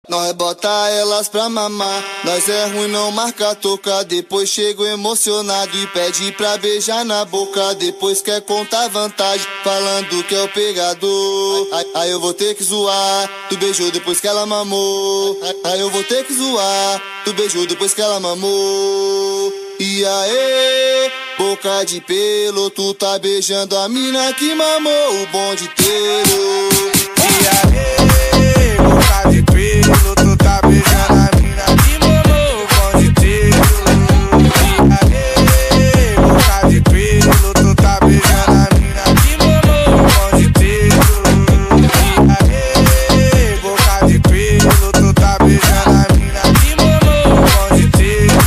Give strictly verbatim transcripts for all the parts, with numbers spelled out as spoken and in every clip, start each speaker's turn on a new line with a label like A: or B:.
A: Nós bota elas pra mamar, nós é ruim não marca toca. Depois chego emocionado e pede pra beijar na boca. Depois quer contar vantagem, falando que é o pegador. Aí, aí eu vou ter que zoar, tu beijou depois que ela mamou. Aí, aí eu vou ter que zoar, tu beijou depois que ela mamou. E aí, boca de pelo, tu tá beijando a mina que mamou o bonde inteiro.
B: E aí, boca de pelo, tu tá beijando a mina que mamou o bonde inteiro. E aí, boca de pelo, tu tá beijando a mina que mamou o bonde inteiro. E aí, boca de pelo, tu tá beijando a mina que mamou o bonde inteiro.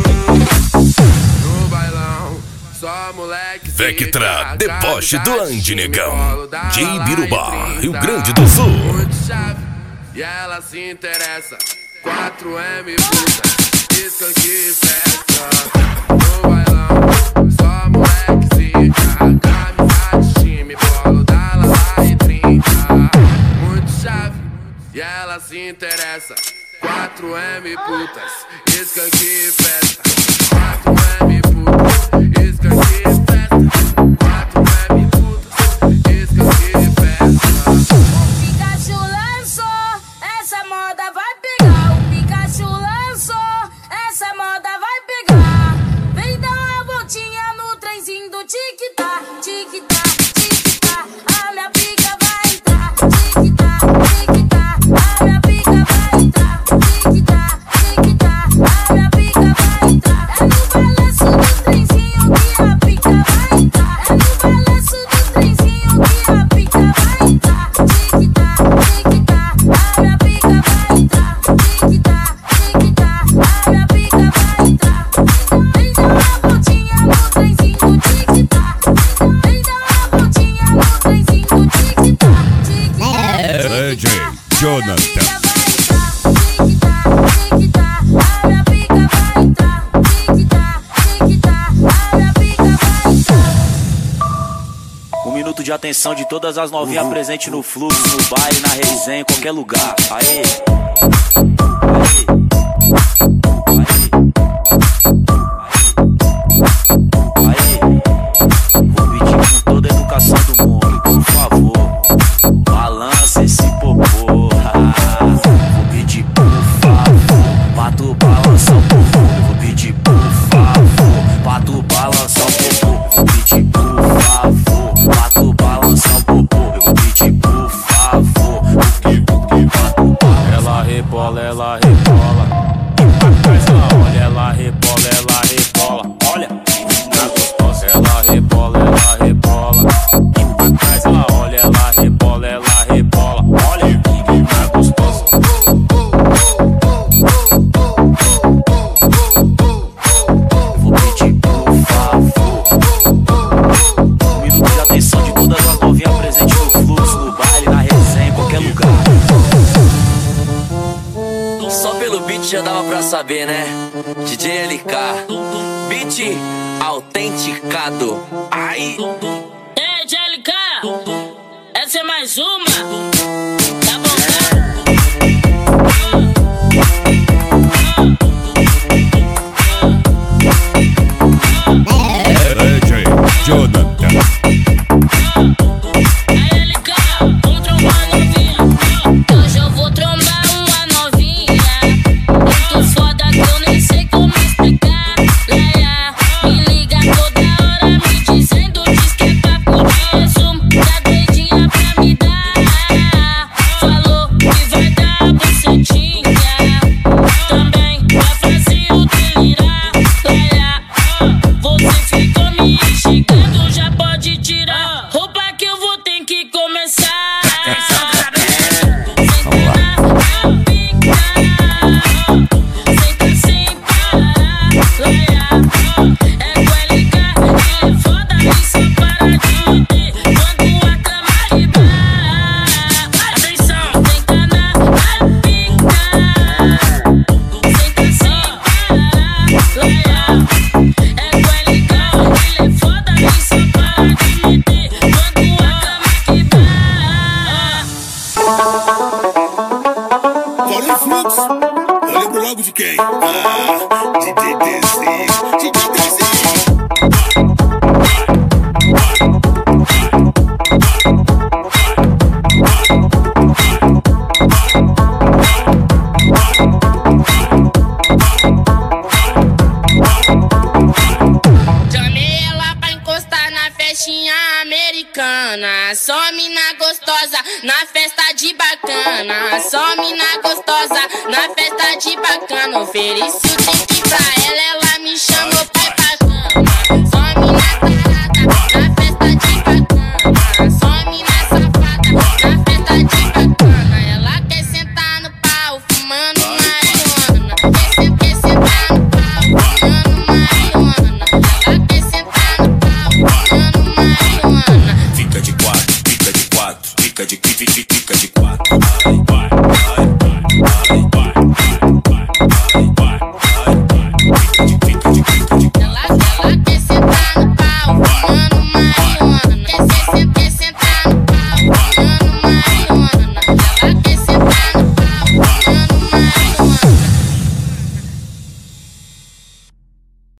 B: No bailão, só moleque.
C: Vectra, deboche do Andy Negão, de Ibirubá, Rio Grande do Sul.
D: Muito chave, e ela se interessa. quatro M puta, skunk e festa. No bailão, só molequezinho. Camisa de time, bolo da Lala e trinta. Muito chave, e ela se interessa. quatro M putas, skunk e festa. quatro M putas, skunk e festa. quatro M putas, skunk e festa.
E: O Pikachu lançou, essa moda vai pegar. O Pikachu lançou, essa moda vai pegar. Vem dar uma voltinha no trenzinho do tic-tac, tic-tac, tic-tac. A minha pica vai entrar, tic-tac, tic-tac. A minha pica vai entrar, tic-tac, tic-tac. A minha pica vai entrar. É no balanço do trenzinho que a pica vai entrar. É no balanço do trenzinho que a pica vai entrar. Tic-tac, tic-tac. A minha pica vai entrar, tic-tac, tic-tac. A minha pica vai entrar. Vem dar uma voltinha no trenzinho do tic-tac. Vem dar uma voltinha no trenzinho do tic-tac.
C: D J Jonathan.
F: Um minuto de atenção de todas as novinhas presentes no fluxo, no baile, na resenha, em qualquer lugar. Aê! Aê! Aê! Aê! Vou pedir com toda a educação do mundo, por favor, balança esse popô. Vou pedir por favor, pra tu balançar o popô. Vou pedir por favor, pra tu balançar o popô. Vou pedir por favor, pra tu balançar o popô. Eu vou pedir por favor, ela rebola, ela rebola. Ela olha, ela rebola, ela rebola. Olha, tá gostosa. Ela rebola, ela rebola. Ela olha, ela rebola, ela rebola. Olha, tá gostosa. Vou pedir por favor, um minuto de atenção de todas as novinhas presentes no fluxo, no baile, na resenha, em qualquer lugar. Só pelo beat já dava pra saber, né? D J L K, beat autenticado. Ai!
E: Ei, D J L K, essa é mais uma. Tá bom, tá?
C: D J Jonathan.
E: Aí, L K, vamos trombar novinha. Hoje eu vou trombar uma novinha. Muito foda que eu nem sei como explicar. Laia, me liga toda hora me dizendo, diz que é papo de resumo. Tá doidinha pra me dar.
G: Fluxo, eu lembro logo de quem? Ah, D J D C, D J D C.
E: Chamei ela pra encostar na festinha americana. Só mina gostosa na festa de bacana. Só mina gostosa na festa de bacana. Ofereci o drink pra ela, ela me chama